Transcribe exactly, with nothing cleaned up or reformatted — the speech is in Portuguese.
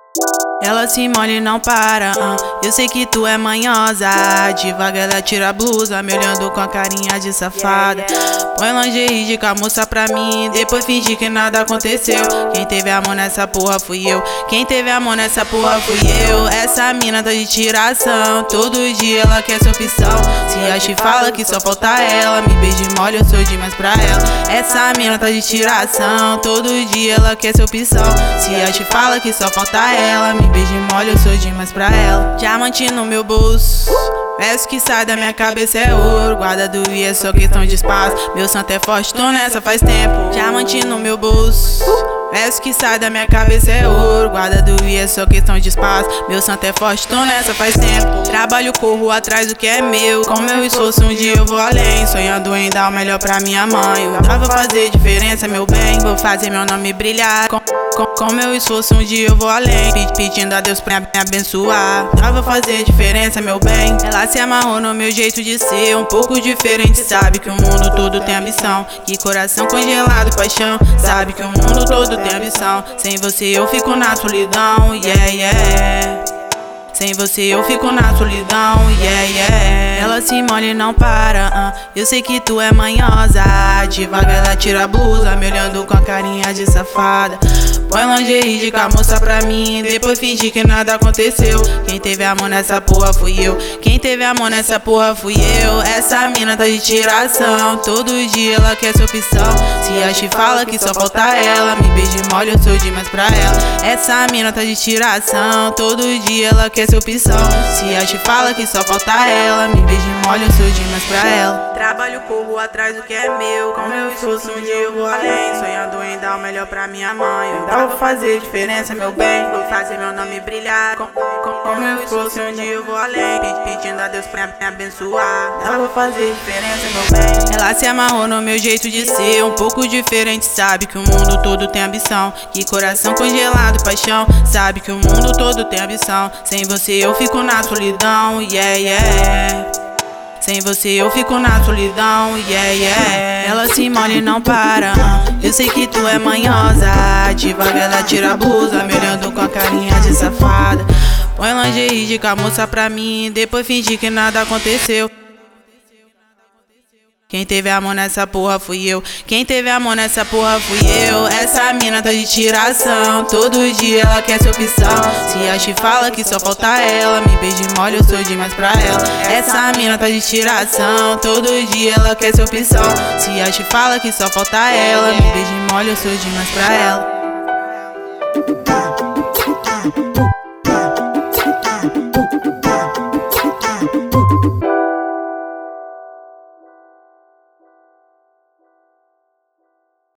Ela se molha e não para, uh. Eu sei que tu é manhosa. Devagar ela tira a blusa, me olhando com a carinha de safada. Põe lingerie de camuça pra mim, depois finge que nada aconteceu. Quem teve amor nessa porra fui eu. Quem teve amor nessa porra fui eu. Essa mina tá de tiração, todo dia ela quer sua opção. Se acha e fala que só falta ela, me beija e molha, eu sou demais pra ela. Essa mina tá de tiração, todo dia ela quer sua opção. Se acha e fala que só falta ela, me beija e molha, eu sou demais pra ela. Diamante no meu bolso, peço que sai da minha cabeça é ouro. Guarda do I é só questão de espaço. Meu santo é forte, tô nessa faz tempo. Diamante no meu bolso, peço que sai da minha cabeça é ouro. Guarda do I é só questão de espaço. Meu santo é forte, tô nessa faz tempo. Trabalho, corro atrás do que é meu. Com meu esforço um dia eu vou além, sonhando em dar o melhor pra minha mãe. Eu vou fazer diferença, meu bem, vou fazer meu nome brilhar. Com, com, com meu esforço um dia eu vou além, pedindo a Deus pra me abençoar. Eu vou fazer diferença, meu bem. Ela se amarrou no meu jeito de ser, um pouco diferente. Sabe que o mundo todo tem ambição, que coração congelado, paixão. Sabe que o mundo todo tem ambição. Sem você eu fico na solidão, yeah, yeah. Sem você eu fico na solidão, yeah, yeah. Ela se molha e não para, uh. Eu sei que tu é manhosa. Devagar ela tira a blusa, me olhando com a carinha de safada. Põe lingerie de camuça pra mim, depois finge que nada aconteceu. Quem teve amor nessa porra fui eu. Quem teve amor nessa porra fui eu. Essa mina tá de tiração, todo dia ela quer sua opção. Se acha e fala que só falta ela, me beija e molha, eu sou demais pra ela. Essa mina tá de tiração, todo dia ela quer sua opção. Se acha e fala que só falta ela, me beija e molha, eu sou demais pra ela. Trabalho, corro atrás do que é meu. Com meu esforço um dia eu vou além, sonhando em dar o melhor pra minha mãe. Eu vou fazer diferença, meu bem, vou fazer meu nome brilhar. Com, com, com meu esforço um dia eu vou além, pedindo a Deus pra me abençoar. Eu vou fazer diferença, meu bem. Ela se amarrou no meu jeito de ser, um pouco diferente. Sabe que o mundo todo tem ambição, que coração congelado, paixão. Sabe que o mundo todo tem ambição. Sem você eu fico na solidão, yeah, yeah. Sem você eu fico na solidão, yeah, yeah. Ela se molha e não para, uh. Eu sei que tu é manhosa. Devagar ela tira a blusa, me olhando com a carinha de safada. Põe lingerie de camuça pra mim, depois finge que nada aconteceu. Quem teve amor nessa porra fui eu. Quem teve amor nessa porra fui eu. Essa mina tá de tiração, todo dia ela quer sua opção. Se acha e fala que só falta ela, me beija e molha, eu sou demais pra ela. Essa mina tá de tiração, todo dia ela quer sua opção. Se acha e fala que só falta ela, me beija e molha, eu sou demais pra ela.